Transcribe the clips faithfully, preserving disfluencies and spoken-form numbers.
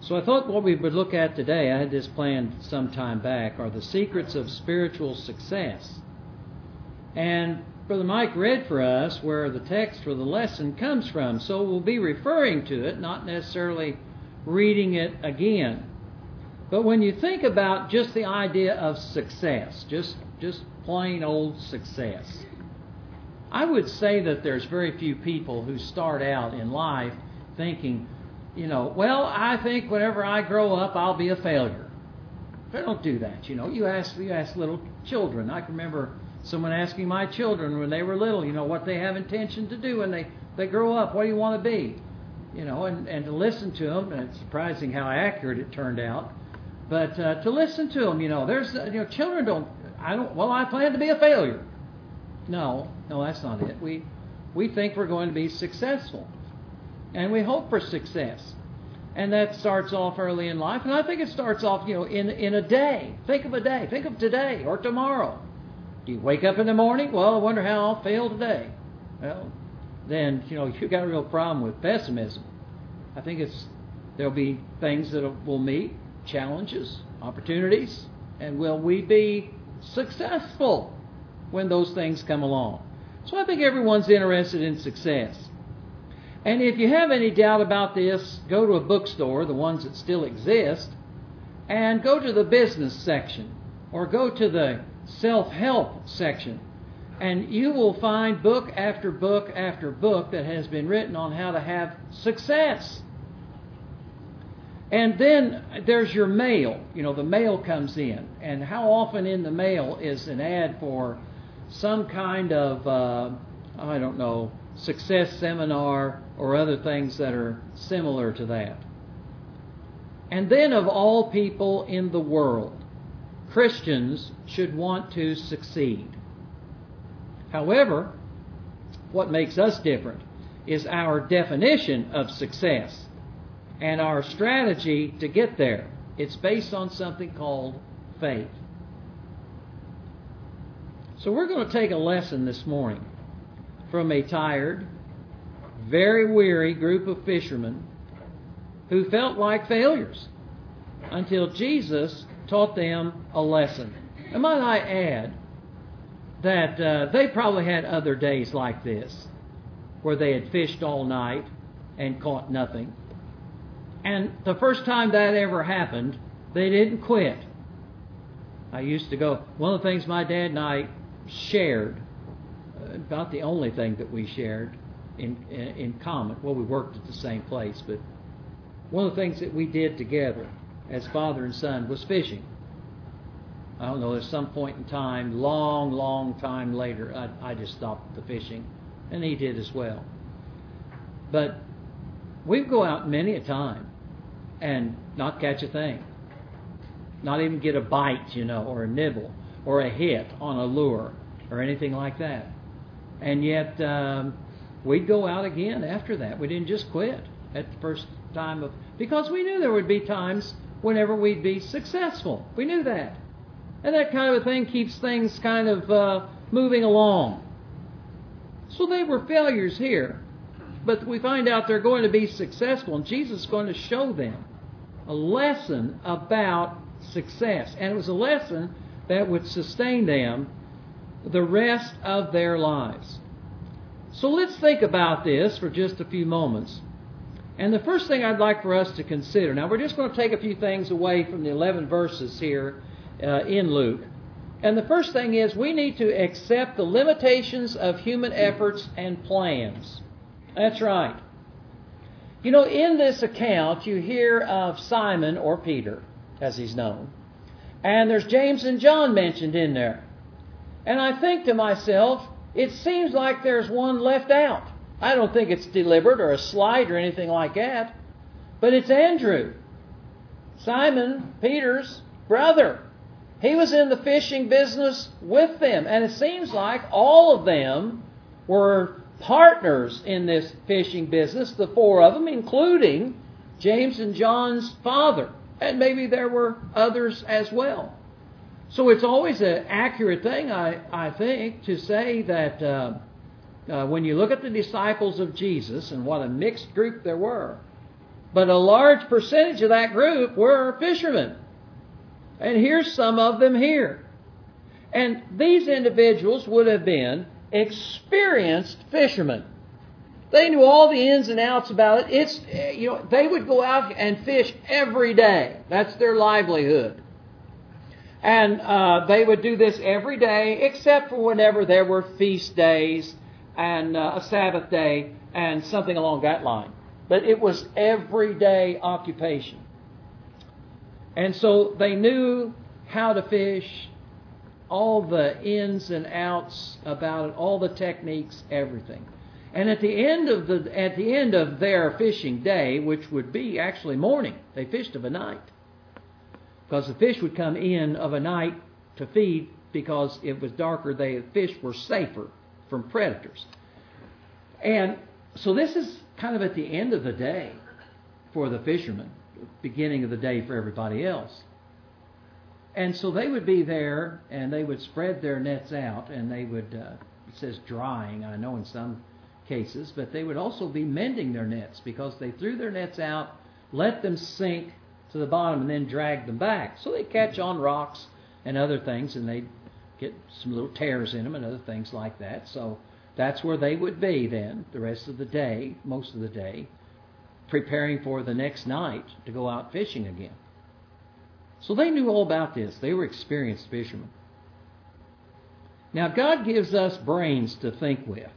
So I thought what we would look at today, I had this planned some time back, are the secrets of spiritual success. And Brother Mike read for us where the text for the lesson comes from. So we'll be referring to it, not necessarily reading it again. But when you think about just the idea of success, just, just plain old success, I would say that there's very few people who start out in life thinking, you know, well, I think whenever I grow up, I'll be a failure. They don't do that, you know. You ask, you ask little children. I can remember someone asking my children when they were little, you know, what they have intention to do when they, they grow up. What do you want to be? You know, and, and to listen to them, and it's surprising how accurate it turned out. But uh, to listen to them, you know, there's, you know, children don't, I don't, well, I plan to be a failure. No, no, that's not it. We, we think we're going to be successful. And we hope for success. And that starts off early in life. And I think it starts off, you know, in, in a day. Think of a day. Think of today or tomorrow. Do you wake up in the morning? Well, I wonder how I'll fail today. Well, then, you know, you've got a real problem with pessimism. I think it's there'll be things that we'll meet, challenges, opportunities, and will we be successful when those things come along? So I think everyone's interested in success. And if you have any doubt about this, go to a bookstore, the ones that still exist, and go to the business section or go to the self-help section. And you will find book after book after book that has been written on how to have success. And then there's your mail. You know, the mail comes in. And how often in the mail is an ad for some kind of, uh, I don't know, success seminar or other things that are similar to that. And then of all people in the world, Christians should want to succeed. However, what makes us different is our definition of success and our strategy to get there. It's based on something called faith. So we're going to take a lesson this morning from a tired, very weary group of fishermen who felt like failures until Jesus taught them a lesson. And might I add that uh, they probably had other days like this where they had fished all night and caught nothing. And the first time that ever happened, they didn't quit. I used to go, one of the things my dad and I shared, about the only thing that we shared in, in, in common, well, we worked at the same place, but one of the things that we did together as father and son was fishing. I don't know, at some point in time, long, long time later, I, I just stopped the fishing, and he did as well. But we'd go out many a time and not catch a thing. Not even get a bite, you know, or a nibble, or a hit on a lure, or anything like that. And yet, um, we'd go out again after that. We didn't just quit at the first time of... Because we knew there would be times whenever we'd be successful. We knew that. And that kind of a thing keeps things kind of uh, moving along. So they were failures here. But we find out they're going to be successful. And Jesus is going to show them a lesson about success. And it was a lesson that would sustain them the rest of their lives. So let's think about this for just a few moments. And the first thing I'd like for us to consider, now we're just going to take a few things away from the eleven verses here uh, in Luke. And the first thing is we need to accept the limitations of human efforts and plans. That's right. You know, in this account you hear of Simon, or Peter, as he's known. And there's James and John mentioned in there. And I think to myself, it seems like there's one left out. I don't think it's deliberate or a slight or anything like that. But it's Andrew, Simon Peter's brother. He was in the fishing business with them. And it seems like all of them were partners in this fishing business, the four of them, including James and John's father. And maybe there were others as well. So it's always an accurate thing, I, I think, to say that uh, uh, when you look at the disciples of Jesus and what a mixed group there were, But a large percentage of that group were fishermen. And here's some of them here. And these individuals would have been experienced fishermen. They knew all the ins and outs about it. It's, you know, they would go out and fish every day. That's their livelihood. And uh, they would do this every day, except for whenever there were feast days and uh, a Sabbath day and something along that line. But it was everyday occupation. And so they knew how to fish, all the ins and outs about it, all the techniques, everything. And at the end of the at the end of their fishing day, which would be actually morning, they fished of a night. Because the fish would come in of a night to feed, because it was darker, the fish were safer from predators. And so this is kind of at the end of the day for the fishermen, beginning of the day for everybody else. And so they would be there, and they would spread their nets out, and they would, uh, it says drying, I know in some cases, but they would also be mending their nets, because they threw their nets out, let them sink to the bottom, and then dragged them back. So they catch on rocks and other things, and they get some little tears in them and other things like that. So that's where they would be then the rest of the day, most of the day, preparing for the next night to go out fishing again. So they knew all about this. They were experienced fishermen. Now, God gives us brains to think with.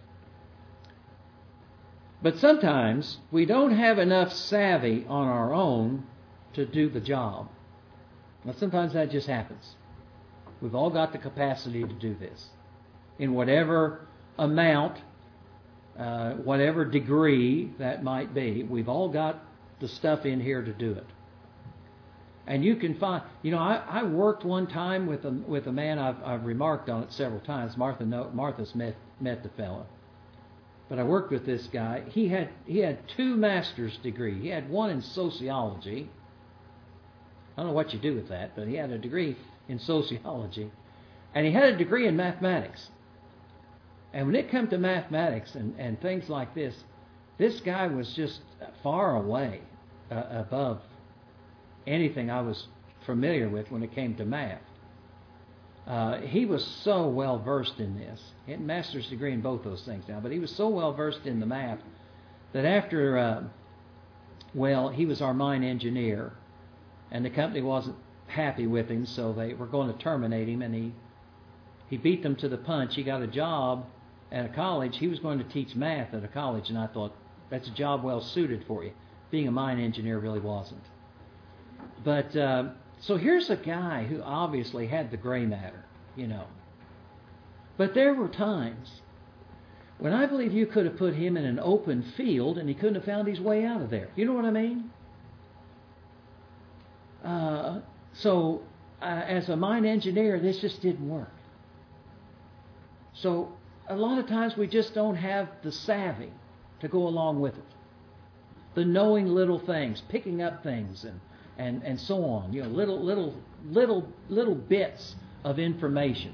But sometimes we don't have enough savvy on our own to do the job. Now, sometimes that just happens. We've all got the capacity to do this in whatever amount, uh, whatever degree that might be. We've all got the stuff in here to do it. And you can find, you know, I, I worked one time with a with a man. I've, I've remarked on it several times. Martha know, Martha's met met the fellow, but I worked with this guy. He had he had two master's degrees. He had one in sociology. I don't know what you do with that, but he had a degree in sociology, and he had a degree in mathematics. And when it came to mathematics and, and things like this, this guy was just far away uh, above anything I was familiar with when it came to math. Uh, he was so well versed in this. He had a master's degree in both those things now, but he was so well versed in the math that after, uh, well, he was our mine engineer, and the company wasn't happy with him, so they were going to terminate him, and he he beat them to the punch. He got a job at a college. He was going to teach math at a college, and I thought, that's a job well suited for you. Being a mine engineer really wasn't. But, uh, so here's a guy who obviously had the gray matter, you know. But there were times when I believe you could have put him in an open field and he couldn't have found his way out of there. You know what I mean? Uh, so, uh, as a mine engineer, this just didn't work. So, a lot of times we just don't have the savvy to go along with it. The knowing little things, picking up things, and, and, and so on. You know, little little little little bits of information.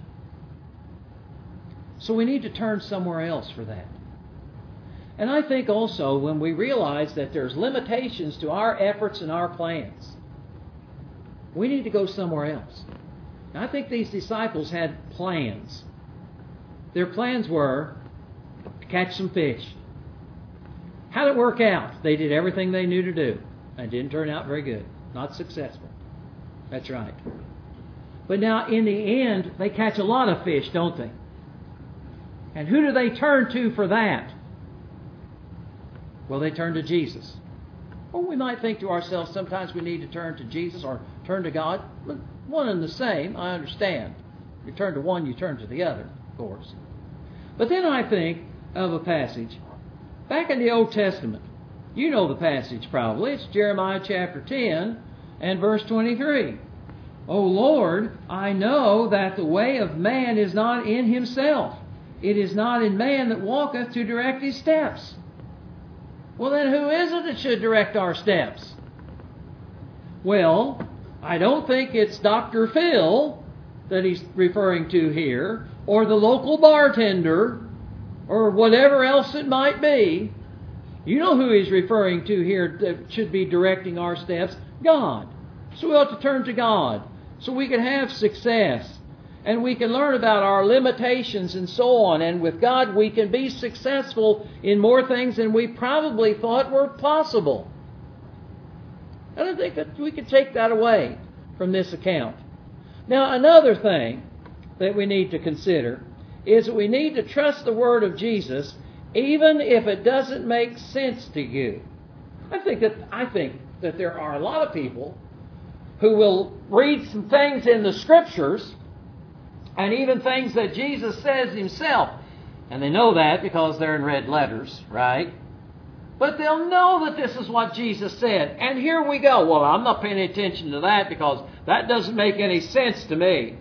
So we need to turn somewhere else for that. And I think also when we realize that there's limitations to our efforts and our plans, we need to go somewhere else. Now, I think these disciples had plans. Their plans were to catch some fish. How did it work out? They did everything they knew to do. And it didn't turn out very good. Not successful. That's right. But now, in the end, they catch a lot of fish, don't they? And who do they turn to for that? Well, they turn to Jesus. Or we might think to ourselves, sometimes we need to turn to Jesus or turn to God. One and the same, I understand. You turn to one, you turn to the other, of course. But then I think of a passage back in the Old Testament. You know the passage probably. It's Jeremiah chapter ten and verse twenty-three. O Lord, I know that the way of man is not in himself. It is not in man that walketh to direct his steps. Well, then who is it that should direct our steps? Well, I don't think it's Doctor Phil that he's referring to here, or the local bartender, or whatever else it might be. You know who he's referring to here that should be directing our steps? God. So we ought to turn to God so we can have success. And we can learn about our limitations and so on. And with God, we can be successful in more things than we probably thought were possible. I don't think that we can take that away from this account. Now, another thing that we need to consider is that we need to trust the Word of Jesus even if it doesn't make sense to you. I think that I think that there are a lot of people who will read some things in the Scriptures and even things that Jesus says Himself. And they know that because they're in red letters, right? But they'll know that this is what Jesus said. And here we go. Well, I'm not paying attention to that because that doesn't make any sense to me.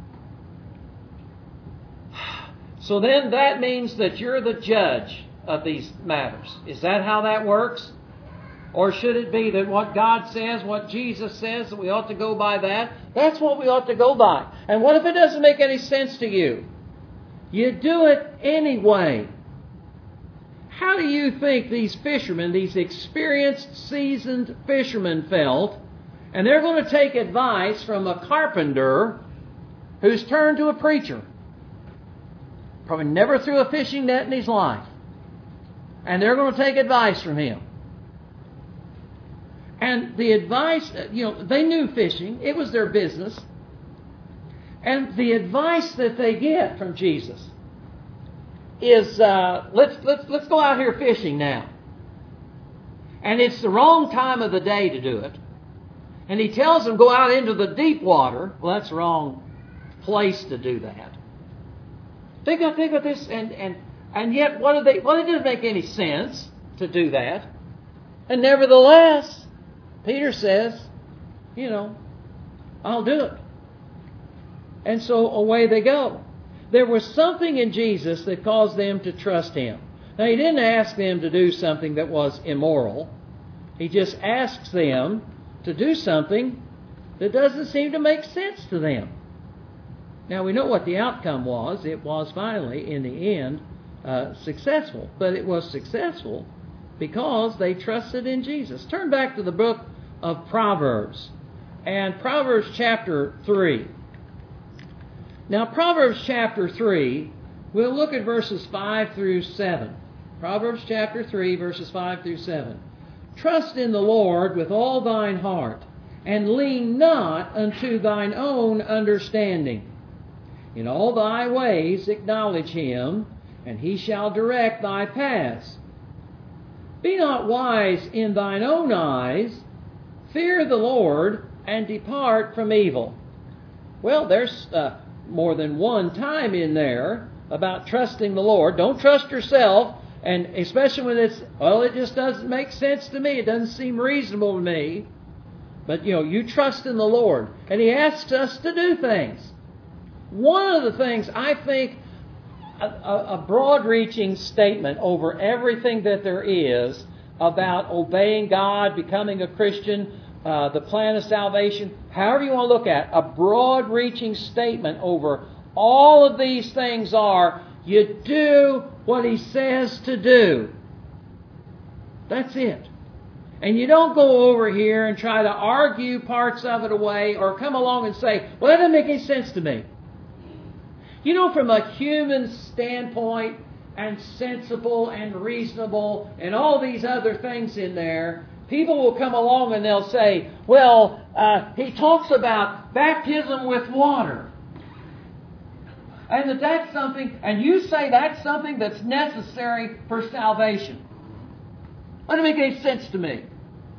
So then that means that you're the judge of these matters. Is that how that works? Or should it be that what God says, what Jesus says, that we ought to go by that? That's what we ought to go by. And what if it doesn't make any sense to you? You do it anyway. How do you think these fishermen, these experienced, seasoned fishermen felt? And they're going to take advice from a carpenter who's turned to a preacher. Probably never threw a fishing net in his life. And they're going to take advice from him. And the advice, you know, they knew fishing. It was their business. And the advice that they get from Jesus is, uh, let's, let's, let's go out here fishing now. And it's the wrong time of the day to do it. And He tells them go out into the deep water. Well, that's the wrong place to do that. Think of, think of this, and, and, and yet, what do they, well, it doesn't make any sense to do that. And nevertheless, Peter says, you know, I'll do it. And so away they go. There was something in Jesus that caused them to trust Him. Now, He didn't ask them to do something that was immoral. He just asks them to do something that doesn't seem to make sense to them. Now, we know what the outcome was. It was finally, in the end, uh, successful. But it was successful because they trusted in Jesus. Turn back to the book of Proverbs. And Proverbs chapter three. Now, Proverbs chapter three, we'll look at verses five through seven. Proverbs chapter three, verses five through seven. Trust in the Lord with all thine heart, and lean not unto thine own understanding. In all thy ways acknowledge Him, and He shall direct thy paths. Be not wise in thine own eyes. Fear the Lord, and depart from evil. Well, there's uh, more than one time in there about trusting the Lord. Don't trust yourself, and especially when it's, well, it just doesn't make sense to me. It doesn't seem reasonable to me. But, you know, you trust in the Lord. And He asks us to do things. One of the things, I think, a, a broad-reaching statement over everything that there is about obeying God, becoming a Christian, uh, the plan of salvation, however you want to look at it, a broad-reaching statement over all of these things are, you do what He says to do. That's it. And you don't go over here and try to argue parts of it away or come along and say, well, that doesn't make any sense to me. You know, from a human standpoint, and sensible and reasonable and all these other things in there, people will come along and they'll say, well, uh, he talks about baptism with water. And that that's something, and you say that's something that's necessary for salvation. That doesn't make any sense to me.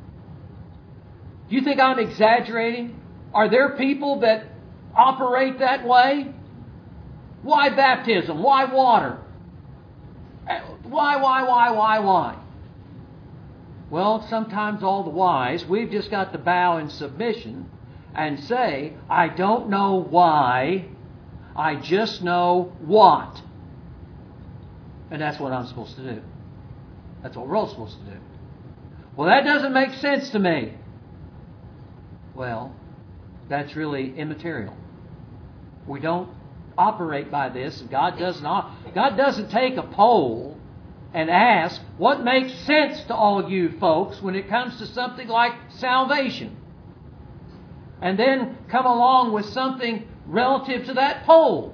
Do you think I'm exaggerating? Are there people that operate that way? Why baptism? Why water? Why, why, why, why, why? Well, sometimes all the whys, we've just got to bow in submission and say, I don't know why, I just know what. And that's what I'm supposed to do. That's what we're all supposed to do. Well, that doesn't make sense to me. Well, that's really immaterial. We don't operate by this. God doesn't, God doesn't take a poll and ask what makes sense to all you folks when it comes to something like salvation. And then come along with something relative to that poll.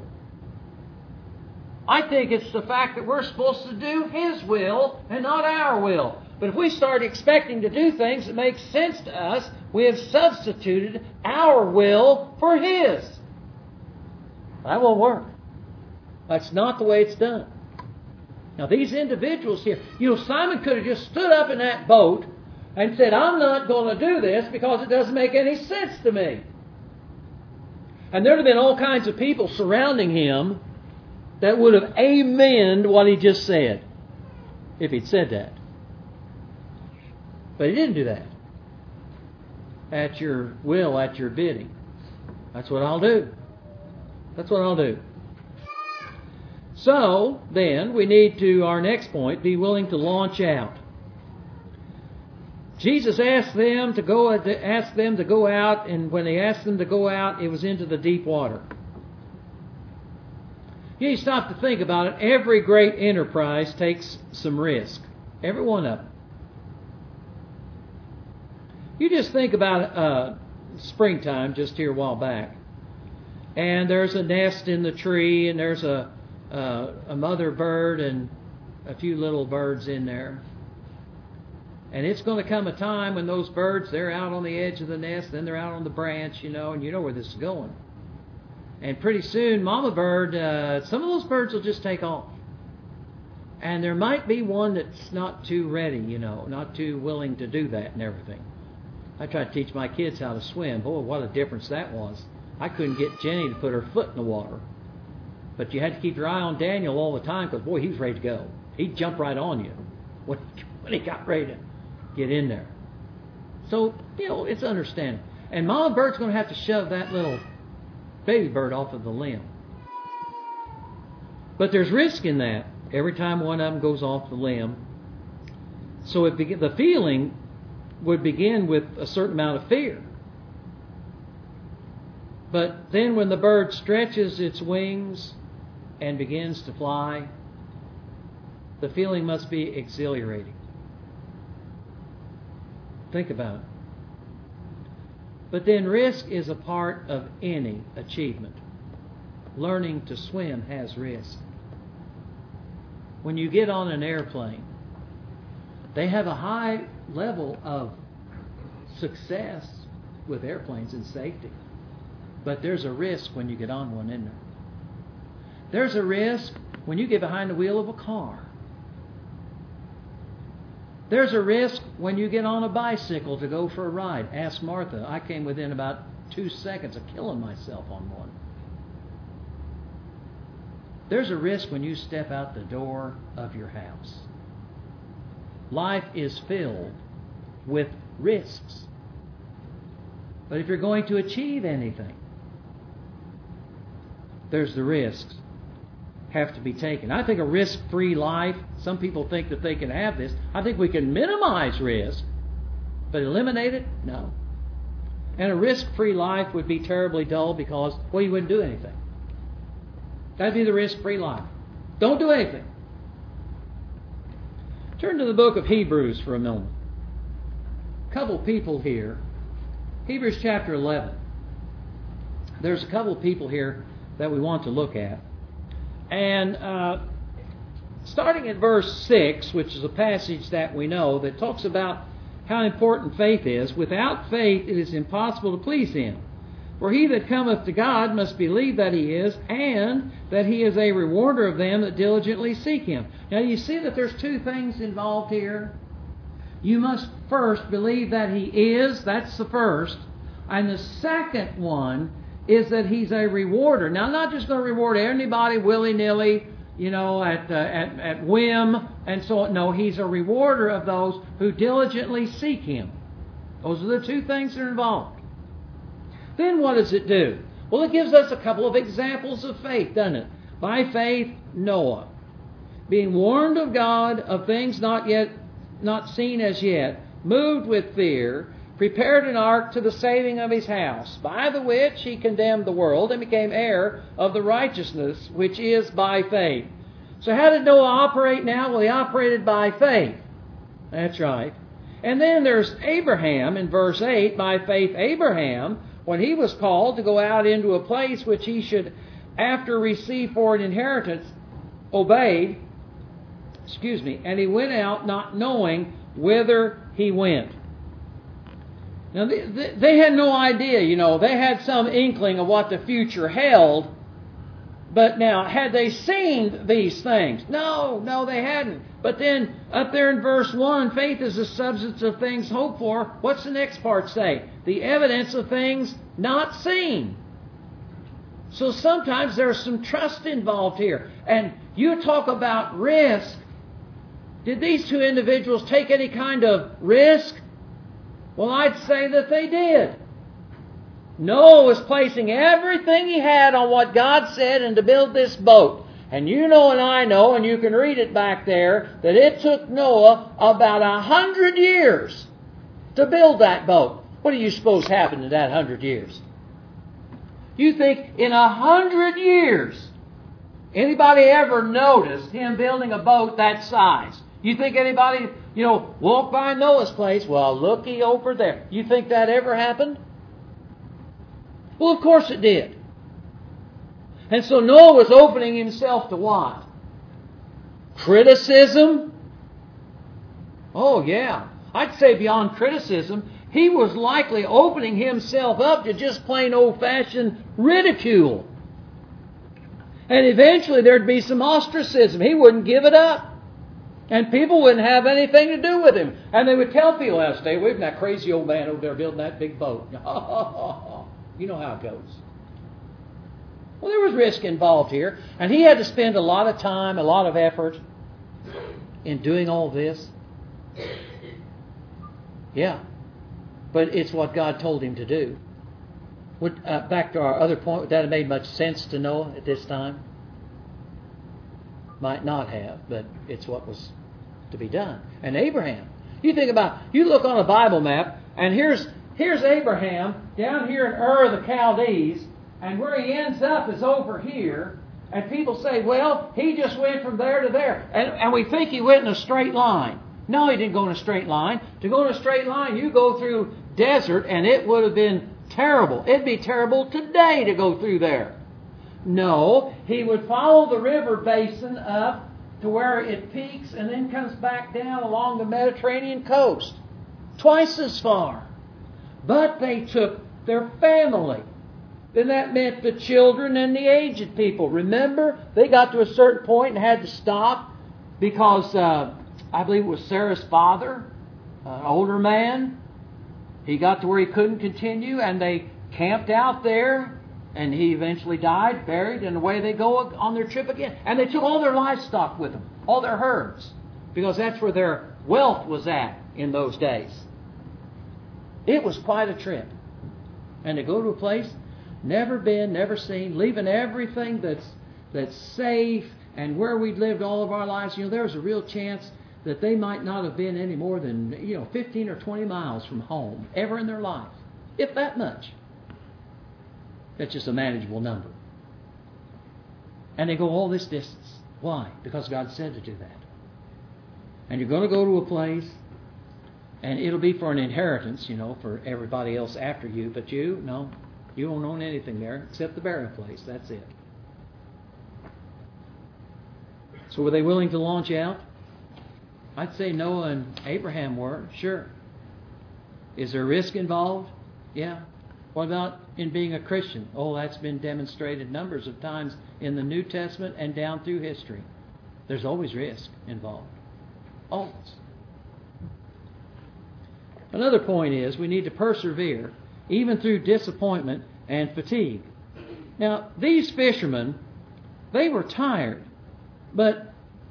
I think it's the fact that we're supposed to do His will and not our will. But if we start expecting to do things that make sense to us, we have substituted our will for His. That won't work. That's not the way it's done. Now these individuals here, you know, Simon could have just stood up in that boat and said, I'm not going to do this because it doesn't make any sense to me. And there would have been all kinds of people surrounding him that would have amened what he just said, if he'd said that. But he didn't do that. At your will, at your bidding. That's what I'll do. That's what I'll do. So, then, we need to, our next point, be willing to launch out. Jesus asked them to go, asked them to go out, and when He asked them to go out, it was into the deep water. You need to stop to think about it. Every great enterprise takes some risk. Every one of them. You just think about uh, springtime just here a while back. And there's a nest in the tree, and there's a, uh, a mother bird and a few little birds in there. And it's going to come a time when those birds, they're out on the edge of the nest, then they're out on the branch, you know, and you know where this is going. And pretty soon, mama bird, uh, some of those birds will just take off. And there might be one that's not too ready, you know, not too willing to do that and everything. I tried to teach my kids how to swim. Boy, what a difference that was. I couldn't get Jenny to put her foot in the water. But you had to keep your eye on Daniel all the time because, boy, he was ready to go. He'd jump right on you when, when he got ready to get in there. So, you know, it's understandable. And mama bird's going to have to shove that little baby bird off of the limb. But there's risk in that every time one of them goes off the limb. So it be- the feeling would begin with a certain amount of fear. But then when the bird stretches its wings and begins to fly, the feeling must be exhilarating. Think about it. But then risk is a part of any achievement. Learning to swim has risk. When you get on an airplane, they have a high level of success with airplanes and safety. But there's a risk when you get on one, isn't there? There's a risk when you get behind the wheel of a car. There's a risk when you get on a bicycle to go for a ride. Ask Martha. I came within about two seconds of killing myself on one. There's a risk when you step out the door of your house. Life is filled with risks. But if you're going to achieve anything, there's the risks have to be taken. I think a risk-free life, some people think that they can have this. I think we can minimize risk, but eliminate it? No. And a risk-free life would be terribly dull because, well, you wouldn't do anything. That'd be the risk-free life. Don't do anything. Turn to the book of Hebrews for a moment. A couple people here. Hebrews chapter eleven. There's a couple of people here that we want to look at. And uh, starting at verse six, which is a passage that we know that talks about how important faith is. Without faith it is impossible to please Him. For he that cometh to God must believe that He is, and that He is a rewarder of them that diligently seek Him. Now you see that there's two things involved here. You must first believe that He is. That's the first. And the second one is that He's a rewarder. Now, not just going to reward anybody willy-nilly, you know, at, uh, at, at whim and so on. No, He's a rewarder of those who diligently seek Him. Those are the two things that are involved. Then what does it do? Well, it gives us a couple of examples of faith, doesn't it? By faith, Noah, being warned of God of things not yet, not seen as yet, moved with fear, prepared an ark to the saving of his house, by the which he condemned the world and became heir of the righteousness which is by faith. So how did Noah operate now? Well, he operated by faith. That's right. And then there's Abraham in verse eight. By faith, Abraham, when he was called to go out into a place which he should after receive for an inheritance, obeyed, excuse me, and he went out not knowing whither he went. Now, they, they had no idea, you know. They had some inkling of what the future held. But now, had they seen these things? No, no, they hadn't. But then, up there in verse one, faith is the substance of things hoped for. What's the next part say? The evidence of things not seen. So sometimes there's some trust involved here. And you talk about risk. Did these two individuals take any kind of risk? Well, I'd say that they did. Noah was placing everything he had on what God said and to build this boat. And you know and I know, and you can read it back there, that it took Noah about a hundred years to build that boat. What do you suppose happened in that hundred years? You think in a hundred years, anybody ever noticed him building a boat that size? You think anybody, you know, walked by Noah's place? Well, looky over there. You think that ever happened? Well, of course it did. And so Noah was opening himself to what? Criticism? Oh, yeah. I'd say beyond criticism, he was likely opening himself up to just plain old-fashioned ridicule. And eventually there'd be some ostracism. He wouldn't give it up. And people wouldn't have anything to do with him. And they would tell people, "Now stay away from that crazy old man over there building that big boat." You know how it goes. Well, there was risk involved here. And he had to spend a lot of time, a lot of effort in doing all this. Yeah. But it's what God told him to do. Would, uh, back to our other point, would that have made much sense to Noah at this time? Might not have, but it's what was to be done. And Abraham. You think about, you look on a Bible map, and here's here's Abraham down here in Ur of the Chaldees, and where he ends up is over here. And people say, well, he just went from there to there. And, and we think he went in a straight line. No, he didn't go in a straight line. To go in a straight line, you go through desert, and it would have been terrible. It'd be terrible today to go through there. No, he would follow the river basin up to where it peaks and then comes back down along the Mediterranean coast. Twice as far. But they took their family. Then that meant the children and the aged people. Remember, they got to a certain point and had to stop because uh, I believe it was Sarah's father, an older man. He got to where he couldn't continue and they camped out there. And he eventually died, buried, and away they go on their trip again. And they took all their livestock with them, all their herds, because that's where their wealth was at in those days. It was quite a trip. And to go to a place, never been, never seen, leaving everything that's that's safe and where we'd lived all of our lives, you know, there was a real chance that they might not have been any more than, you know, fifteen or twenty miles from home ever in their life, if that much. That's just a manageable number. And they go all this distance. Why? Because God said to do that. And you're going to go to a place, and it'll be for an inheritance, you know, for everybody else after you. But you, no, you don't own anything there except the burial place. That's it. So were they willing to launch out? I'd say Noah and Abraham were, sure. Is there risk involved? Yeah. What about in being a Christian? Oh, that's been demonstrated numbers of times in the New Testament and down through history. There's always risk involved. Always. Another point is we need to persevere even through disappointment and fatigue. Now, these fishermen, they were tired, but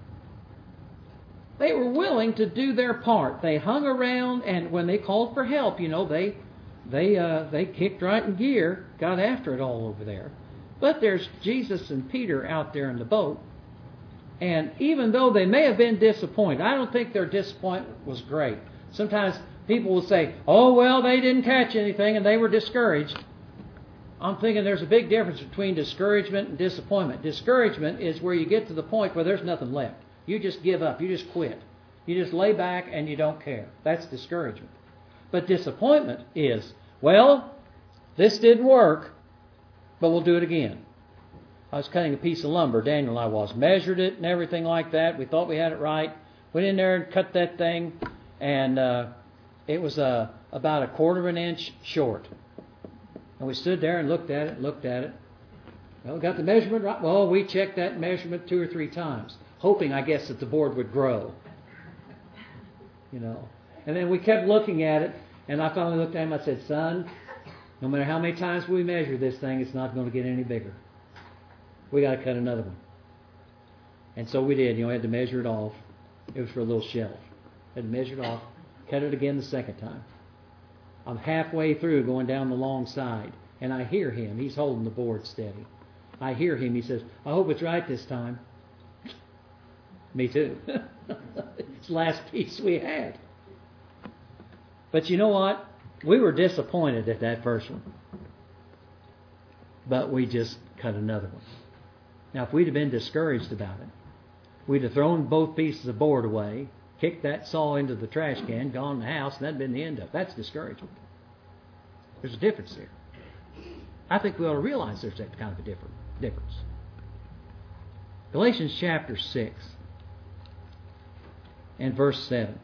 they were willing to do their part. They hung around, and when they called for help, you know, they They uh, they kicked right in gear, got after it all over there. But there's Jesus and Peter out there in the boat. And even though they may have been disappointed, I don't think their disappointment was great. Sometimes people will say, oh, well, they didn't catch anything and they were discouraged. I'm thinking there's a big difference between discouragement and disappointment. Discouragement is where you get to the point where there's nothing left. You just give up. You just quit. You just lay back and you don't care. That's discouragement. But disappointment is, well, this didn't work, but we'll do it again. I was cutting a piece of lumber, Daniel and I was, measured it and everything like that. We thought we had it right. Went in there and cut that thing, and uh, it was uh, about a quarter of an inch short. And we stood there and looked at it, looked at it. Well, got the measurement right. Well, we checked that measurement two or three times, hoping, I guess, that the board would grow. You know. And then we kept looking at it, and I finally looked at him and I said, son, no matter how many times we measure this thing, it's not going to get any bigger. We got to cut another one. And so we did. You know, I had to measure it off. It was for a little shelf. Had to measure it off, cut it again the second time. I'm halfway through going down the long side, and I hear him. He's holding the board steady. I hear him. He says, I hope it's right this time. Me too. It's the last piece we had. But you know what? We were disappointed at that first one. But we just cut another one. Now, if we'd have been discouraged about it, we'd have thrown both pieces of board away, kicked that saw into the trash can, gone in the house, and that'd been the end of it. That's discouragement. There's a difference there. I think we ought to realize there's that kind of a different difference. Galatians chapter six and verse seven.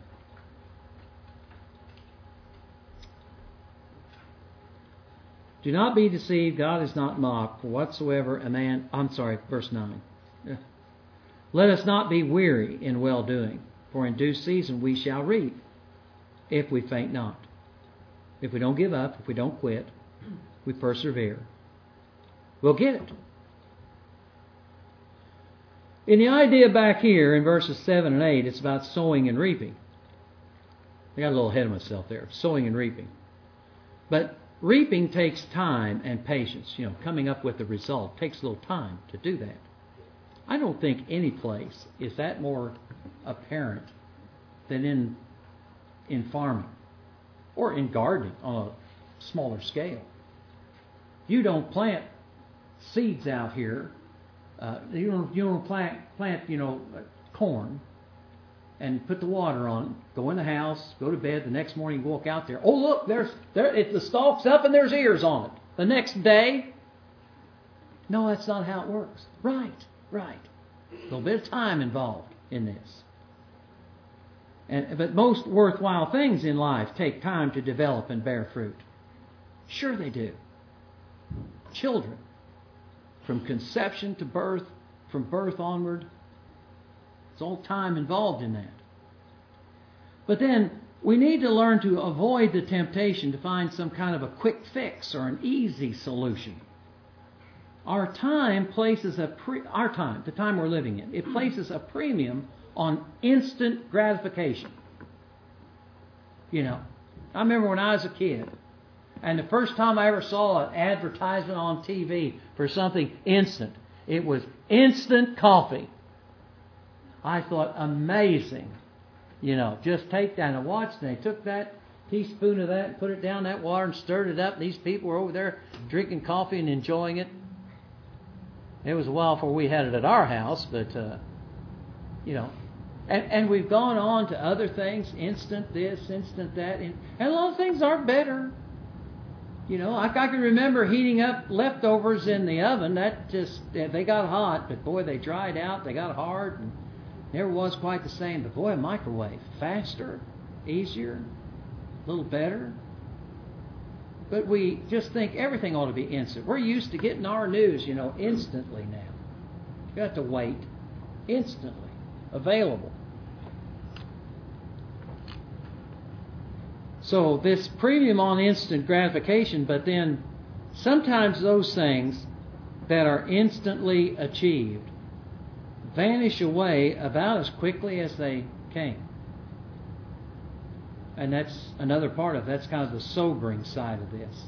Do not be deceived, God is not mocked, for whatsoever a man... I'm sorry, verse nine. Let us not be weary in well-doing, for in due season we shall reap, if we faint not. If we don't give up, if we don't quit, we persevere, we'll get it. In the idea back here in verses seven and eight, it's about sowing and reaping. I got a little ahead of myself there, sowing and reaping. But reaping takes time and patience. You know, coming up with the result takes a little time to do that. I don't think any place is that more apparent than in in farming or in gardening on a smaller scale. You don't plant seeds out here. Uh, you don't you don't plant plant you know corn and put the water on. Go in the house, go to bed. The next morning, you walk out there. Oh look, there's there it's the stalk's up and there's ears on it. The next day, no, that's not how it works. Right. Right. A little bit of time involved in this. And, but most worthwhile things in life take time to develop and bear fruit. Sure they do. Children, from conception to birth, from birth onward, it's all time involved in that. But then we need to learn to avoid the temptation to find some kind of a quick fix or an easy solution. Our time places a pre- our time, the time we're living in, it places a premium on instant gratification. You know, I remember when I was a kid, and the first time I ever saw an advertisement on T V for something instant, it was instant coffee. I thought, amazing. You know, just take that and watch. And they took that teaspoon of that and put it down that water and stirred it up. And these people were over there drinking coffee and enjoying it. It was a while before we had it at our house, but, uh, you know. And, and we've gone on to other things, instant this, instant that. And, and a lot of things aren't better. You know, I, I can remember heating up leftovers in the oven. That just, they got hot, but boy, they dried out, they got hard, and never was quite the same. But boy, a microwave, faster, easier, a little better. But we just think everything ought to be instant. We're used to getting our news, you know, instantly now. You have to wait. Instantly. Available. So this premium on instant gratification, but then sometimes those things that are instantly achieved vanish away about as quickly as they came. And that's another part of it. That's kind of the sobering side of this.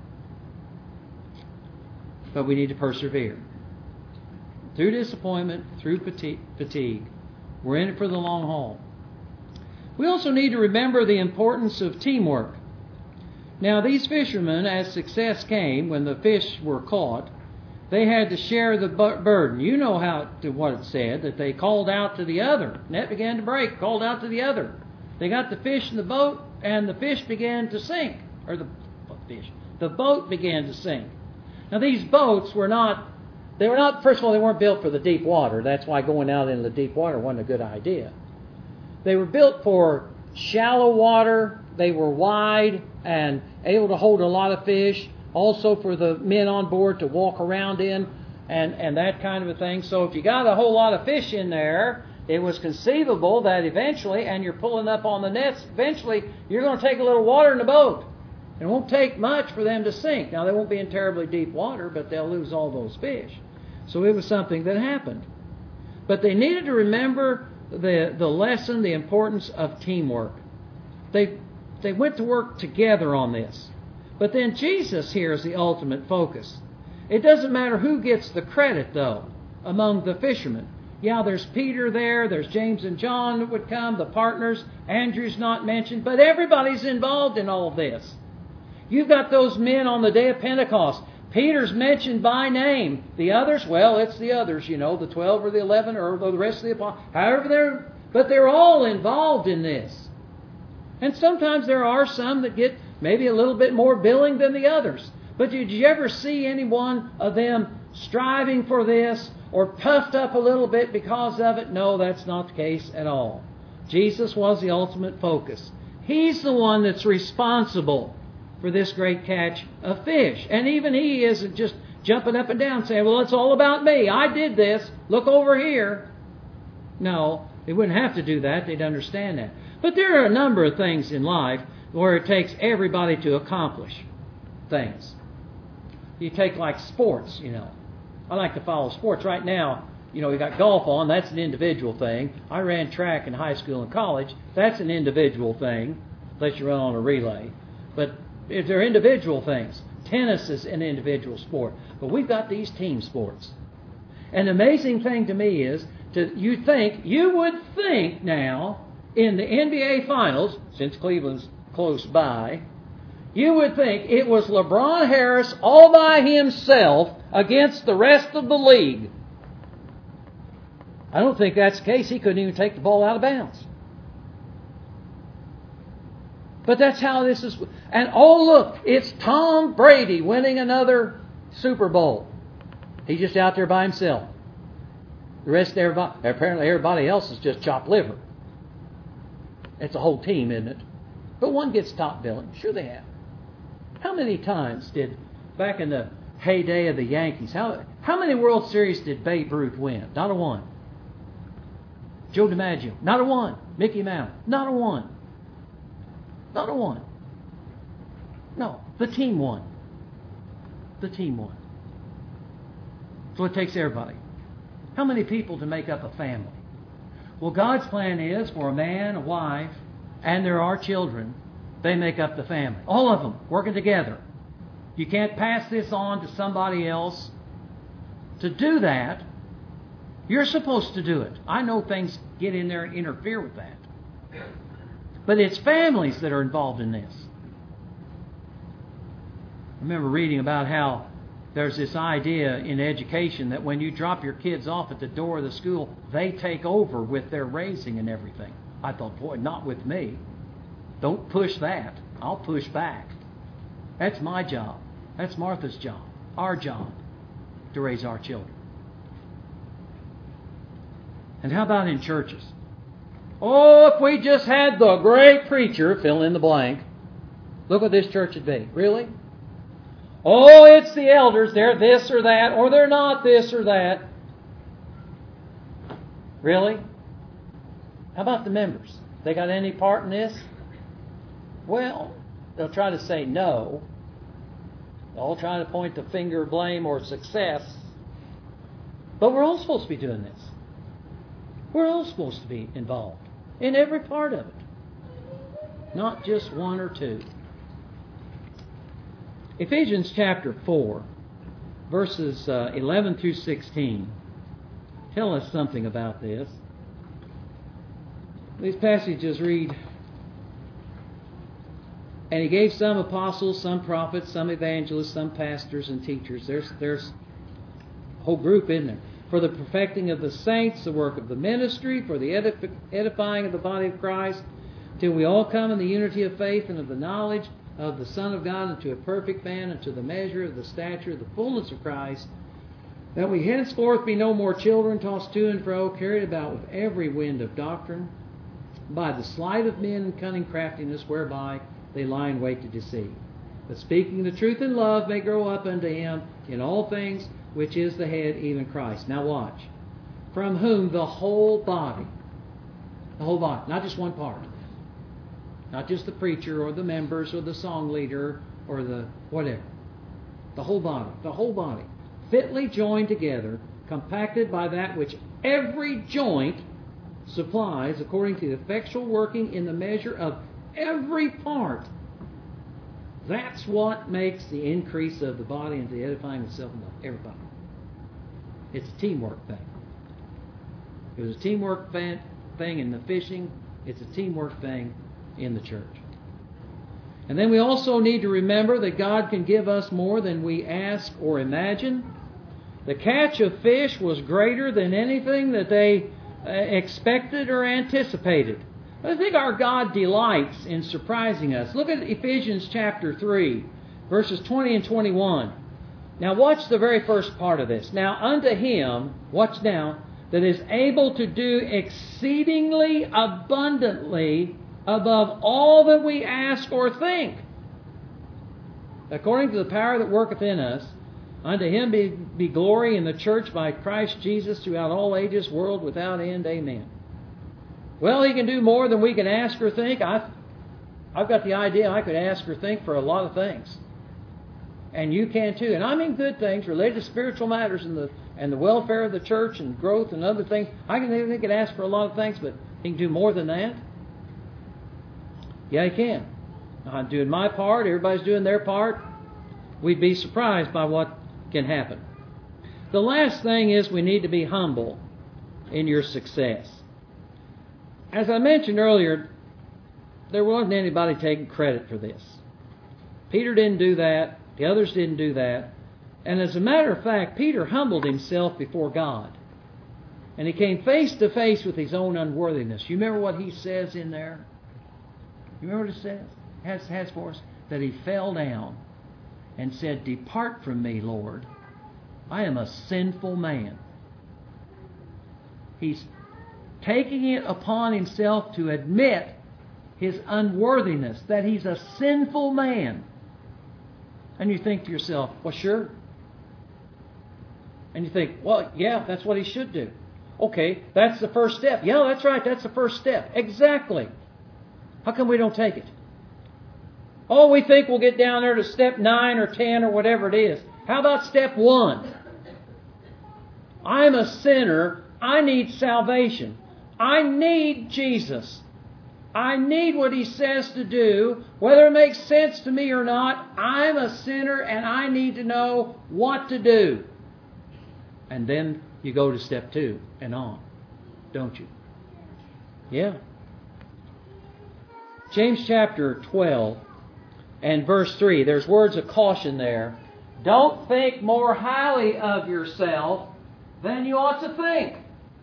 But we need to persevere. Through disappointment, through fatigue, we're in it for the long haul. We also need to remember the importance of teamwork. Now these fishermen, as success came, when the fish were caught, they had to share the burden. You know how to what it said, that they called out to the other. Net began to break, called out to the other. They got the fish in the boat, and the fish began to sink. Or the fish, the boat began to sink. Now these boats were not, they were not, first of all, they weren't built for the deep water. That's why going out into the deep water wasn't a good idea. They were built for shallow water. They were wide and able to hold a lot of fish. Also for the men on board to walk around in and, and that kind of a thing. So if you got a whole lot of fish in there, it was conceivable that eventually, and you're pulling up on the nets, eventually you're going to take a little water in the boat. It won't take much for them to sink. Now, they won't be in terribly deep water, but they'll lose all those fish. So it was something that happened. But they needed to remember the, the lesson, the importance of teamwork. They, they went to work together on this. But then Jesus here is the ultimate focus. It doesn't matter who gets the credit, though, among the fishermen. Yeah, there's Peter there, there's James and John that would come, the partners. Andrew's not mentioned, but everybody's involved in all this. You've got those men on the day of Pentecost. Peter's mentioned by name. The others, well, it's the others, you know, the twelve or the eleven or the rest of the apostles. However, they're, but they're all involved in this. And sometimes there are some that get maybe a little bit more billing than the others. But did you ever see any one of them striving for this or puffed up a little bit because of it? No, that's not the case at all. Jesus was the ultimate focus. He's the one that's responsible for this great catch of fish. And even he isn't just jumping up and down saying, well, it's all about me. I did this. Look over here. No, they wouldn't have to do that. They'd understand that. But there are a number of things in life where it takes everybody to accomplish things. You take like sports, you know. I like to follow sports. Right now, you know, we got golf on. That's an individual thing. I ran track in high school and college. That's an individual thing, unless you run on a relay. But if they're individual things, tennis is an individual sport. But we've got these team sports. And the amazing thing to me is, to you think, you would think now, in the N B A Finals, since Cleveland's close by, you would think it was LeBron Harris all by himself against the rest of the league. I don't think that's the case. He couldn't even take the ball out of bounds. But that's how this is. And oh, look, it's Tom Brady winning another Super Bowl. He's just out there by himself. The rest of everybody, apparently everybody else is just chopped liver. It's a whole team, isn't it? But one gets top billing. Sure they have. How many times did, back in the heyday of the Yankees, how, how many World Series did Babe Ruth win? Not a one. Joe DiMaggio? Not a one. Mickey Mantle? Not a one. Not a one. No, the team won. The team won. So it takes everybody. How many people to make up a family? Well, God's plan is for a man, a wife, and there are children. They make up the family. All of them working together. You can't pass this on to somebody else. To do that, you're supposed to do it. I know things get in there and interfere with that. But it's families that are involved in this. I remember reading about how there's this idea in education that when you drop your kids off at the door of the school, they take over with their raising and everything. I thought, boy, not with me. Don't push that. I'll push back. That's my job. That's Martha's job. Our job to raise our children. And how about in churches? Oh, if we just had the great preacher, fill in the blank, look what this church would be. Really? Oh, it's the elders. They're this or that, or they're not this or that. Really? How about the members? They got any part in this? Well, they'll try to say no. They'll all try to point the finger of blame or success. But we're all supposed to be doing this. We're all supposed to be involved in every part of it. Not just one or two. Ephesians chapter four, verses uh, eleven through sixteen, tell us something about this. These passages read, And He gave some apostles, some prophets, some evangelists, some pastors and teachers. There's, there's a whole group in there. For the perfecting of the saints, the work of the ministry, for the edif- edifying of the body of Christ, till we all come in the unity of faith and of the knowledge of the Son of God, unto a perfect man, unto the measure of the stature of the fullness of Christ, that we henceforth be no more children, tossed to and fro, carried about with every wind of doctrine, by the sleight of men and cunning craftiness, whereby they lie in wait to deceive. But speaking the truth in love may grow up unto Him in all things, which is the head, even Christ. Now watch. From whom the whole body, the whole body, not just one part, not just the preacher or the members or the song leader or the whatever, the whole body, the whole body, fitly joined together, compacted by that which every joint supplies, according to the effectual working in the measure of every part. That's what makes the increase of the body into the edifying of self and love. Everybody. It's a teamwork thing. It was a teamwork thing in the fishing. It's a teamwork thing in the church. And then we also need to remember that God can give us more than we ask or imagine. The catch of fish was greater than anything that they expected or anticipated. I think our God delights in surprising us. Look at Ephesians chapter three, verses twenty and twenty-one. Now watch the very first part of this. Now unto Him, watch now, that is able to do exceedingly abundantly above all that we ask or think, according to the power that worketh in us, unto Him be, be glory in the church by Christ Jesus throughout all ages, world without end. Amen. Well, He can do more than we can ask or think. I've, I've got the idea I could ask or think for a lot of things. And you can too. And I mean good things related to spiritual matters and the and the welfare of the church and growth and other things. I can think and ask for a lot of things, but He can do more than that. Yeah, He can. I'm doing my part. Everybody's doing their part. We'd be surprised by what can happen. The last thing is we need to be humble in your success. As I mentioned earlier, there wasn't anybody taking credit for this. Peter didn't do that. The others didn't do that. And as a matter of fact, Peter humbled himself before God. And he came face to face with his own unworthiness. You remember what he says in there? You remember what it says? Has, has for us? That he fell down and said, "Depart from me, Lord. I am a sinful man." He's taking it upon himself to admit his unworthiness, that he's a sinful man. And you think to yourself, well, sure. And you think, well, yeah, that's what he should do. Okay, that's the first step. Yeah, that's right, that's the first step. Exactly. How come we don't take it? Oh, we think we'll get down there to step nine or ten or whatever it is. How about step one? I'm a sinner. I need salvation. I need Jesus. I need what He says to do. Whether it makes sense to me or not, I'm a sinner and I need to know what to do. And then you go to step two and on, don't you? Yeah. James chapter twelve and verse three, there's words of caution there. Don't think more highly of yourself than you ought to think.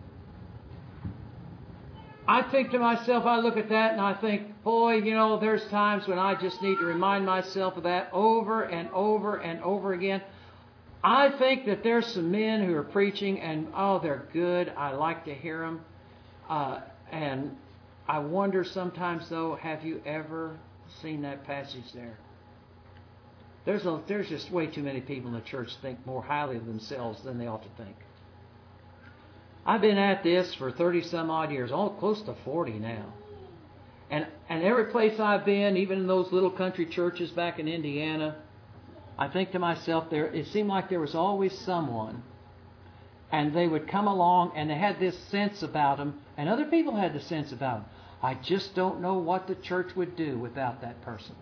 I think to myself, I look at that and I think, boy, you know, there's times when I just need to remind myself of that over and over and over again. I think that there's some men who are preaching and, oh, they're good. I like to hear them. Uh, and I wonder sometimes, though, have you ever seen that passage there? There's, a, there's just way too many people in the church think more highly of themselves than they ought to think. I've been at this for thirty some odd years, all close to forty now. And and every place I've been, even in those little country churches back in Indiana, I think to myself, there it seemed like there was always someone, and they would come along and they had this sense about them, and other people had the sense about them. I just don't know what the church would do without that person.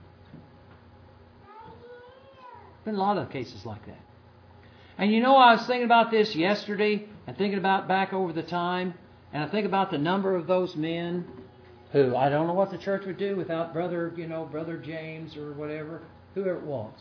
Been a lot of cases like that. And you know, I was thinking about this yesterday and thinking about back over the time, and I think about the number of those men who, I don't know what the church would do without Brother, you know, Brother James or whatever, whoever it was.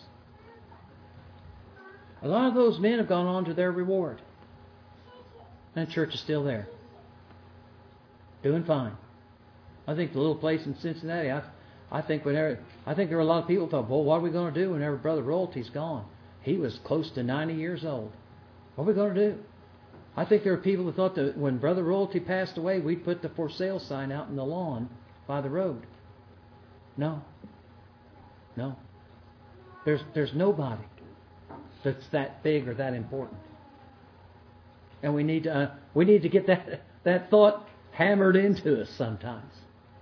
A lot of those men have gone on to their reward. And the church is still there. Doing fine. I think the little place in Cincinnati, I, I think whenever, I think there were a lot of people who thought, well, what are we going to do whenever Brother Royalty's gone? He was close to ninety years old. What are we going to do? I think there were people who thought that when Brother Royalty passed away, we'd put the for sale sign out in the lawn by the road. No. No. There's there's nobody that's that big or that important. And we need to uh, we need to get that that thought hammered into us sometimes.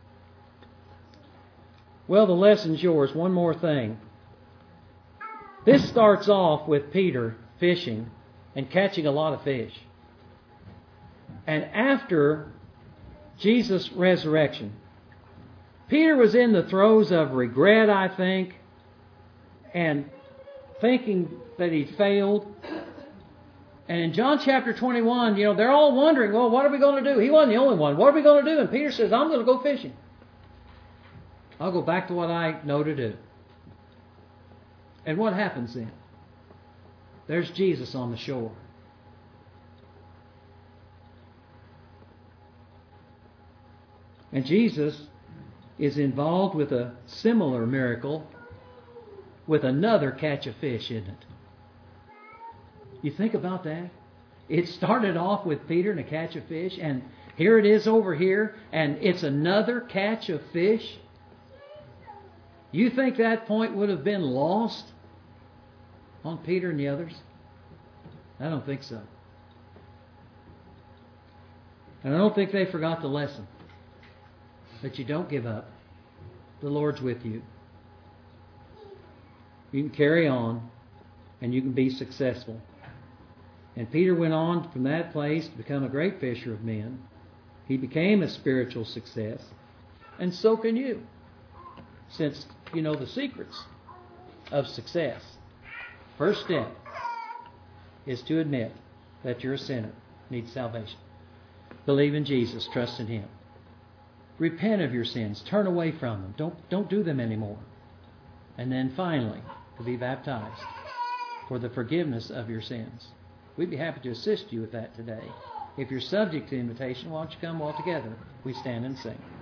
Well, the lesson's yours. One more thing. This starts off with Peter fishing and catching a lot of fish. And after Jesus' resurrection, Peter was in the throes of regret, I think, and thinking that he failed. And in John chapter twenty-one, you know, they're all wondering, well, what are we going to do? He wasn't the only one. What are we going to do? And Peter says, I'm going to go fishing. I'll go back to what I know to do. And what happens then? There's Jesus on the shore. And Jesus is involved with a similar miracle with another catch of fish, isn't it? You think about that? It started off with Peter and a catch of fish, and here it is over here, and it's another catch of fish. You think that point would have been lost on Peter and the others? I don't think so. And I don't think they forgot the lesson. That you don't give up. The Lord's with you. You can carry on and you can be successful. And Peter went on from that place to become a great fisher of men. He became a spiritual success. And so can you. Since you know the secrets of success. First step is to admit that you're a sinner, need salvation. Believe in Jesus, trust in Him. Repent of your sins. Turn away from them. Don't, don't do them anymore. And then finally, to be baptized for the forgiveness of your sins. We'd be happy to assist you with that today. If you're subject to invitation, why don't you come all together? We stand and sing.